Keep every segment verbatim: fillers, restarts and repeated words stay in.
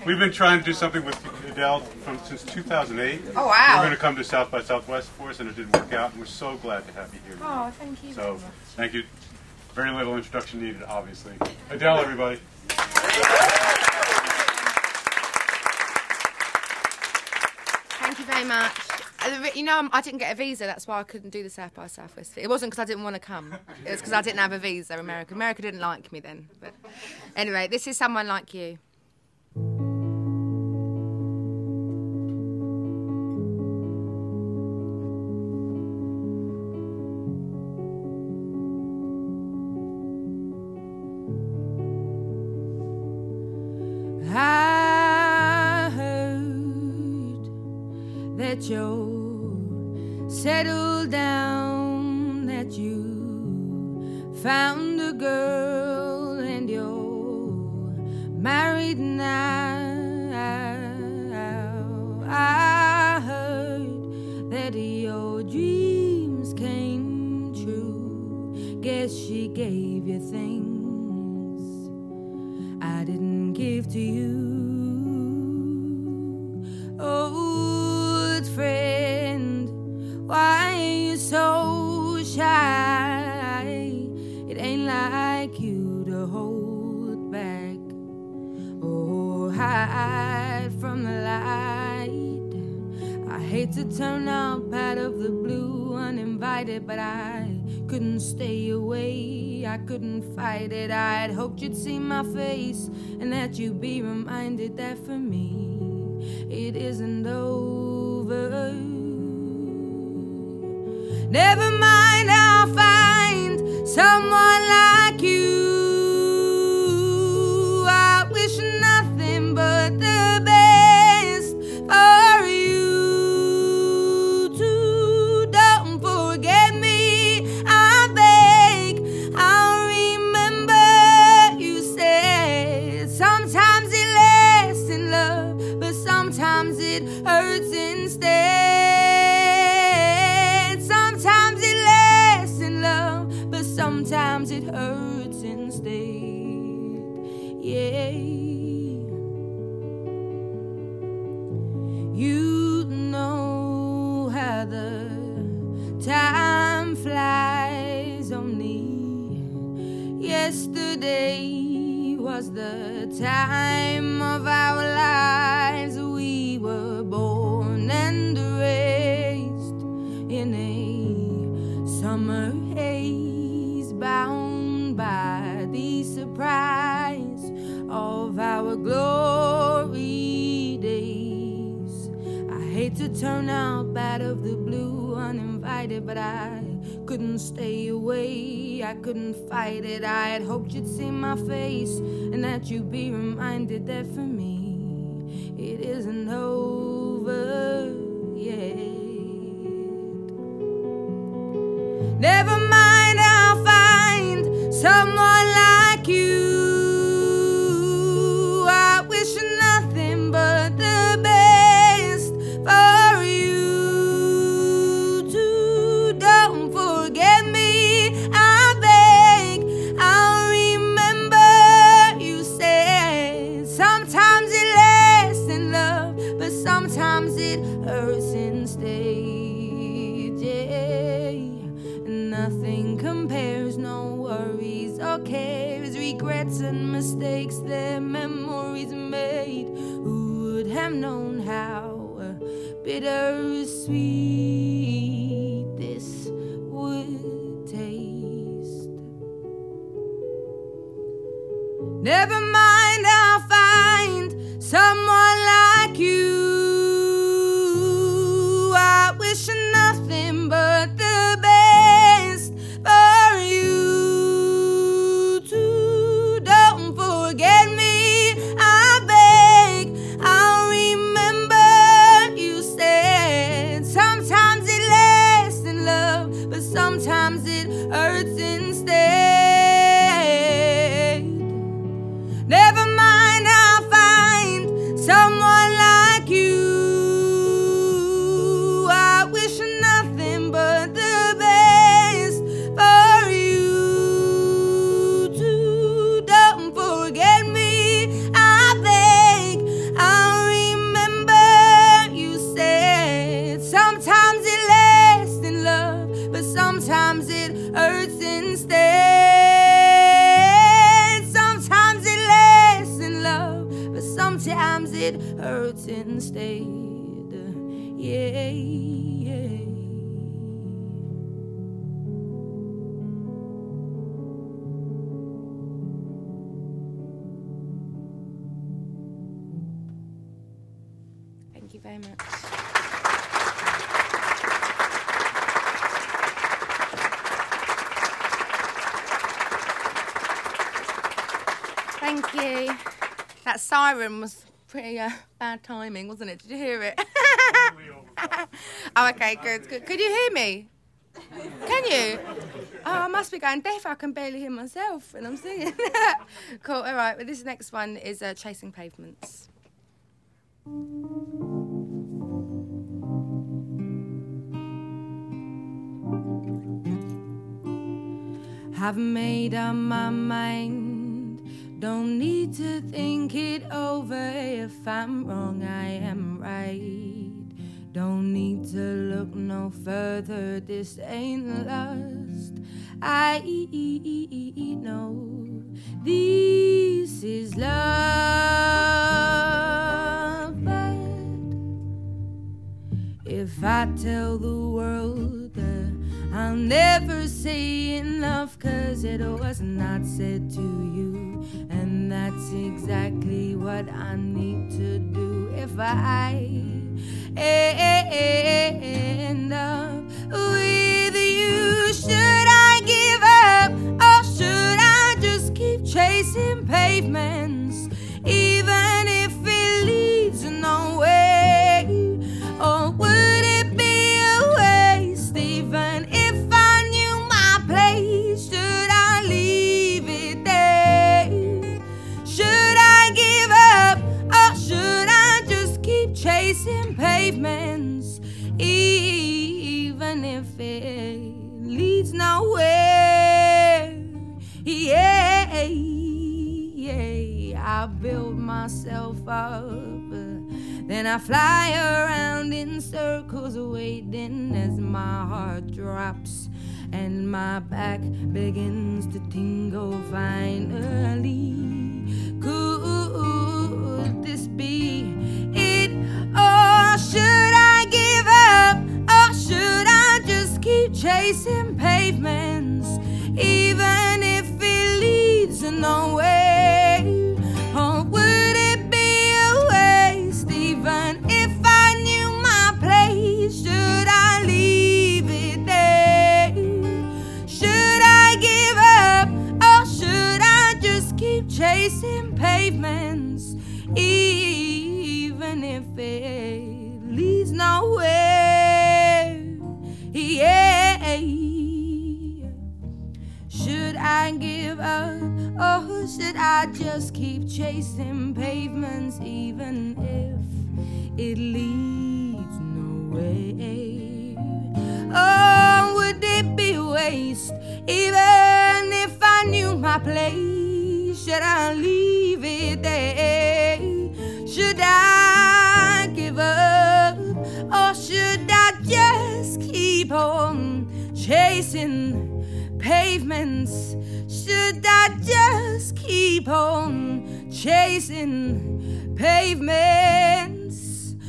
We've been trying to do something with Adele from since two thousand eight. Oh, wow. We were going to come to South by Southwest for us, and it didn't work out, and we're so glad to have you here. Oh, thank you. So, thank you. Very little introduction needed, obviously. Adele, everybody. Thank you very much. You know, I didn't get a visa, that's why I couldn't do the South by Southwest. It wasn't because I didn't want to come. It was because I didn't have a visa, America. America didn't like me then. But anyway, this is Someone Like You. I heard that you're settled down, that you found a girl and you're married now. I heard that your dreams came true. Guess she gave you things I didn't give to you. Old friend, why are you so shy? It ain't like you to hold back or hide from the light. I hate to turn up out of the blue uninvited, but I couldn't stay away, I couldn't fight it. I'd hoped you'd see my face and that you'd be reminded that for me it isn't over. Never mind, I'll find someone like you. I wish nothing but the best for you too. Don't forget me, I beg. I'll remember you said sometimes it lasts in love, but sometimes it hurts instead. Sometimes it lasts in love, but sometimes it hurts instead. Yeah. You know how the time flies. Only yesterday was the time of our lives. We were born and raised in a summer haze, bound by the surprise of our glory days. I hate to turn up out of the blue uninvited, but I couldn't stay away, I couldn't fight it. I had hoped you'd see my face and that you'd be reminded that for me it isn't over yet. Never mind, I'll find someone like you. I wish nothing but the best for you too. Don't forget me, I beg. I'll remember you said sometimes it lasts in love, but sometimes it hurts instead. Yeah. Nothing compares, no worries or cares, regrets and mistakes their memories made. Who would have known how bittersweet this would taste? Never mind, I'll find someone like you. I wish nothing but the best for you too. Don't forget me, I beg. I'll remember you said sometimes it lasts in love, but sometimes it hurts instead. Never mind. sometimes it hurts instead. Yeah, yeah. Thank you very much. Thank you. That siren was pretty uh, bad timing, wasn't it? Did you hear it? Oh, okay, good, good. Could you hear me? Can you? Oh, I must be going deaf. I can barely hear myself when I'm singing. Cool, all right. Well, this next one is uh, Chasing Pavements. I've made up my mind, don't need to think it over. If I'm wrong, I am right. Don't need to look no further, this ain't lust. I know this is love. But if I tell the world that I'll never say enough, 'cause it was not said to you, and that's exactly what I need to do. If I end up with you, should I give up, or should I just keep chasing pavements, even if it leads nowhere? Or would it be a waste, even if I knew my place? Should I leave it there? Should I give up, or should I just keep chasing pavements, even if it leads nowhere? Yeah, yeah. I build myself up, then I fly around in circles, waiting as my heart drops and my back begins to tingle. Finally, could this be it? Or should I give up, or should I just keep chasing pavements, even if it leads nowhere? Or would it be a waste, even if I knew my place? Should I leave it there? Should I give up, or should I just keep chasing pavements, even if it leads nowhere? Yeah. Should I give up, or should I just keep chasing pavements, even if it leads nowhere? Oh, would it be a waste, even if I knew my place? Should I leave it there? Should I give up, or should I just keep on chasing pavements? Should I just keep on chasing pavements?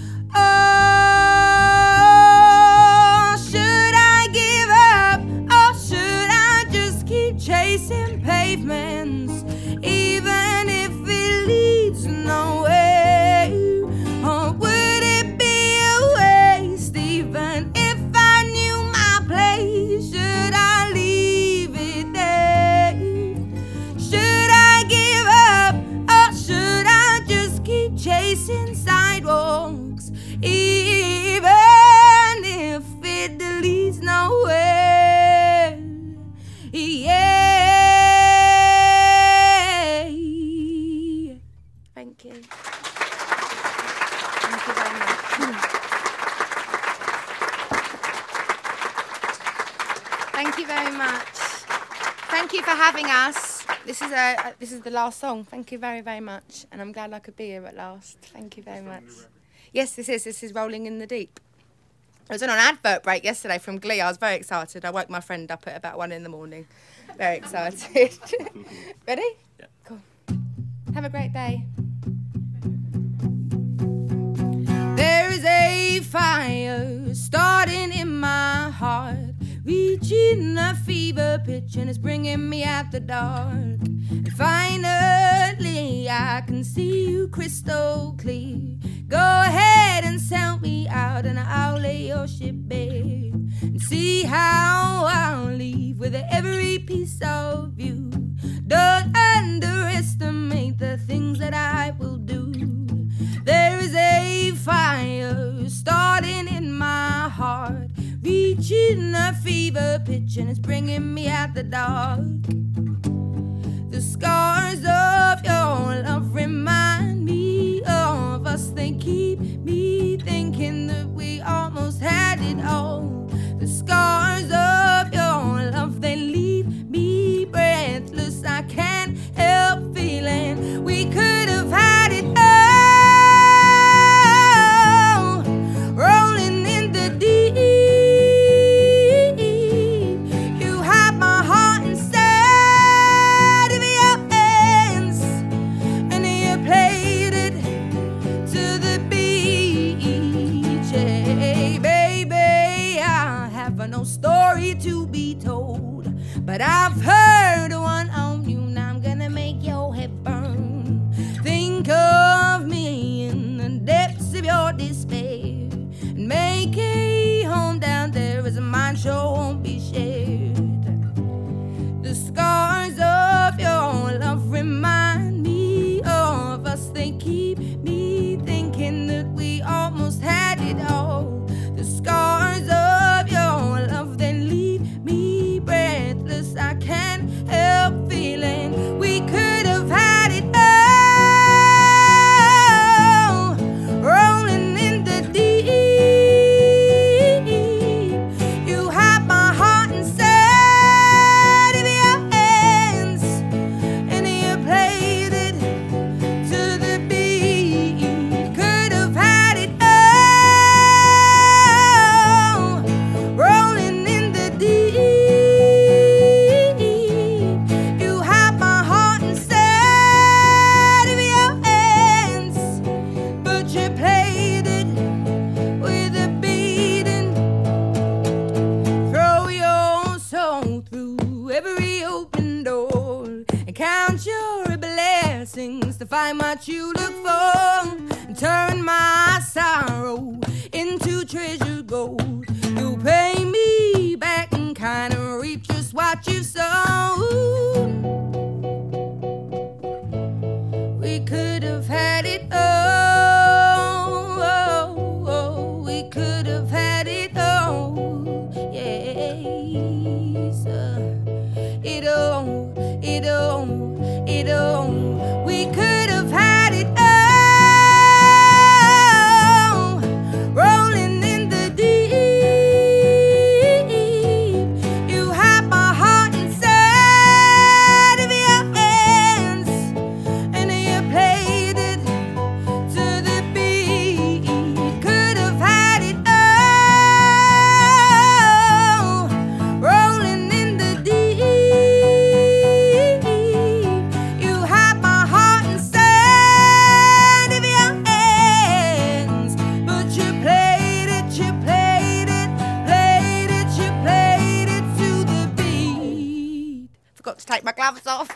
Oh, should I give up, or should I just keep chasing pavements, even if it leads nowhere? Or would it be a waste, even if I knew my place? Should I leave it there? Should I give up, or should I just keep chasing sidewalks, even if it leads nowhere? Yeah. Thank you. Thank you very much. Thank you very much. Thank you for having us. This is a this is the last song. Thank you very very much, and I'm glad I could be here at last. Thank you very much. Yes, this is this is Rolling in the Deep. I was on an advert break yesterday from Glee. I was very excited. I woke my friend up at about one in the morning. Very excited. Ready? Yeah. Cool. Have a great day. reaching a fever pitch, and it's bringing me out the dark. And finally I can see you crystal clear. Go ahead and sell me out, and I'll lay your ship bare, and see how I'll leave with every piece of you. Don't underestimate the things that I will do. There is a fire starting in my heart, reaching a fever pitch, and it's bringing me out the dark. The scars of your love remind me of us. They keep me thinking that we almost had it all. The scars of your love, they leave me breathless. I can't help feeling we could have had it all. Rolling in the deep, you have my heart inside of your hands, and you played it to the beach. Hey, baby, I have no story to be told, but I've heard one on you. Now I'm gonna make your head burn. Think of me in the depths of your despair, and make a home down there as mine sure won't be shared. The scars of your love remind me of us. They keep me thinking that we almost had it all. The scars of your love, they leave me breathless. I can't help feeling we could have had it all. Rolling in the deep, you have my heart inside of your hands, and you played it to the beat. Could have had it all. Rolling in the deep, you have my heart inside of your hands, but you played it with a beating. Throw your soul through every open door, and count your blessings to find what you look for, and turn my sorrow into treasure gold. You pay me back and kind of reap just what you sowed. We could have had it all. We could have had it all. Yes. It all, it all, it all. We could have had it all. Rolling in the deep, you have my heart inside of your hands, and you played it to the beat. Could have had it all. Rolling in the deep, you have my heart inside of your hands, but you played it, you played it, played it, you played it to the beat. Forgot to take my gloves off.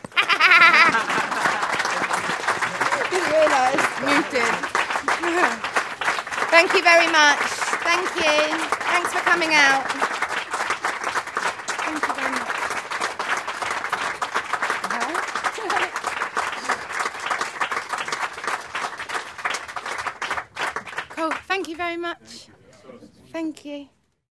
Didn't realise. Muted. Thank you very much. Thank you. Thanks for coming out. Thank you very much. Cool. Thank you very much. Thank you.